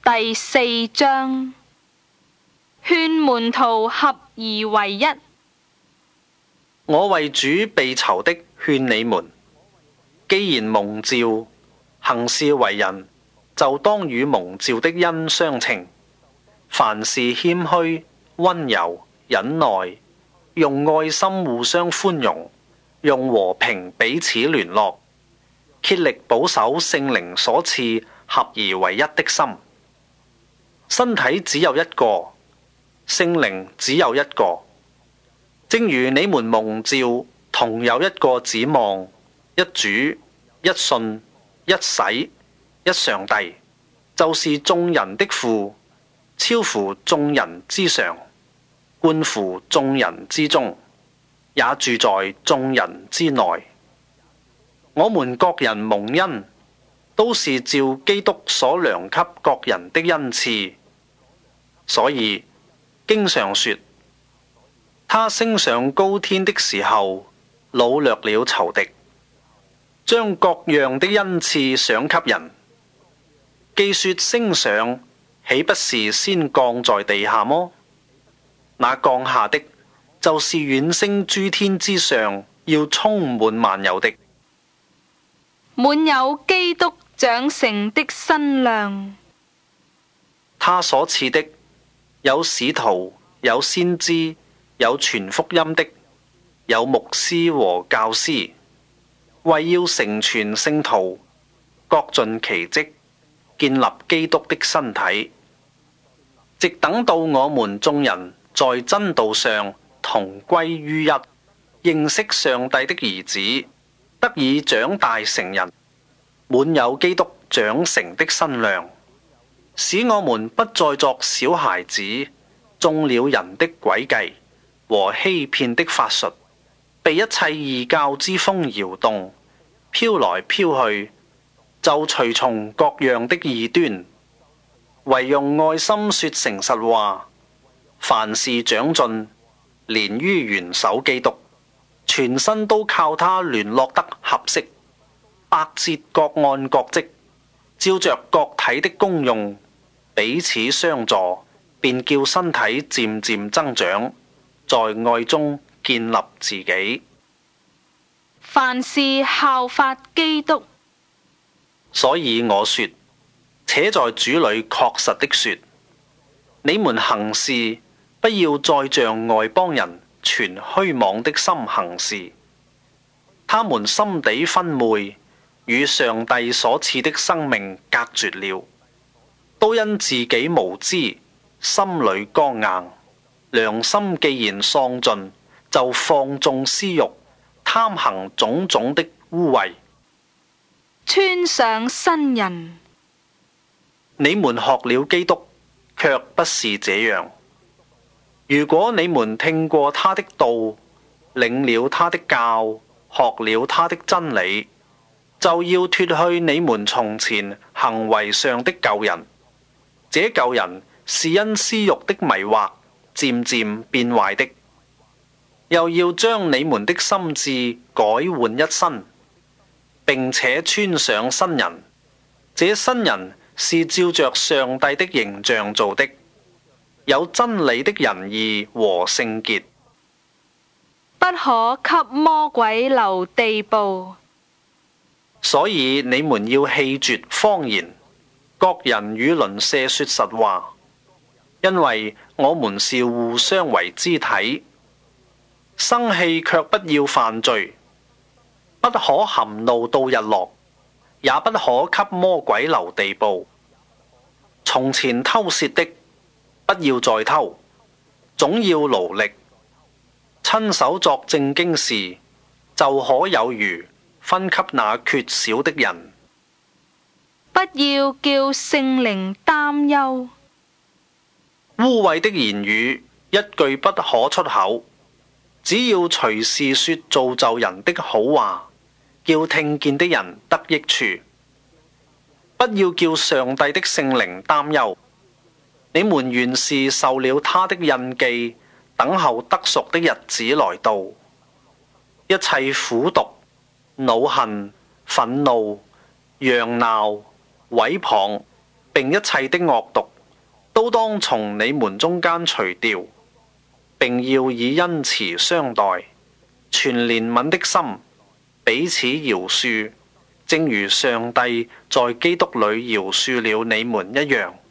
第4章，勸門徒合而為一。 我為主被囚的勸你們，既然蒙召，行事為人，就當與蒙召的恩相稱。凡事謙虛、溫柔、忍耐，用愛心互相寬容，用和平彼此聯絡，竭力保守聖靈所賜合而為一的心。身體只有一個，聖靈只有一個。正如你們蒙召，同有一個指望，一主、一信、一洗、一上帝，就是眾人的父，超乎眾人之上，貫乎眾人之中，也住在眾人之內。我們各人蒙恩，都是照基督所量給各人的恩賜。所以經上說，他升上高天的時候，擄掠了仇敵，將各樣的恩賜賞給人。既說升上，豈不是先降在地下麼？那降下的，就是遠升諸天之上，要充滿萬有的。 滿有基督長成的身量。 他所賜的，有使徒，有先知，有傳福音的，有牧師和教師，為要成全聖徒，各盡其職，建立基督的身體，直等到我們眾人在真道上同歸於一，認識上帝的兒子，得以長大成人，滿有基督長成的身量，使我們不再作小孩子，中了人的詭計和欺騙的法術，被一切異教之風搖動，飄來飄去，就隨從各樣的異端，惟用愛心說誠實話，凡事長進，連於元首基督，全身都靠他聯絡得合適，百節各按各職，照着各體的功用，彼此相助，便叫身體漸漸增長，在愛中建立自己。 凡事效法基督。 所以我說，且在主裏確實的說，你們行事不要再像外邦人存虛妄的心行事，他們心地昏昧，與上帝所賜的生命隔絕了，都因自己無知，心裏剛硬，良心既然喪盡，就放縱私慾，貪行種種的污穢。 穿上新人。 你們學了基督，卻不是這樣。如果你們聽過他的道，領了他的教，學了他的真理，就要脫去你們從前行為上的舊人。這舊人是因私慾的迷惑，漸漸變壞的。又要將你們的心志改換一新，並且穿上新人。這新人是照着上帝的形象做的，有真理的仁義和聖潔。 不可給魔鬼留地步。 所以你們要棄絕謊言，各人與鄰舍說實話，因為我們是互相為肢體。生氣卻不要犯罪，不可含怒到日落，也不可給魔鬼留地步。從前偷竊的，不要再偷，總要勞力，親手作正經事，就可有餘分給那缺少的人。 不要叫聖靈擔憂。 污穢的言語一句不可出口，只要隨時說造就人的好話，叫聽見的人得益處。不要叫上帝的聖靈擔憂。你們原是受了他的印記，等候得贖的日子來到。一切苦毒、惱恨、憤怒、嚷鬧、毀謗、 並一切的惡毒，都當從你們中間除掉，並要以恩慈相待，存憐憫的心，彼此饒恕，正如上帝在基督裏饒恕了你們一樣。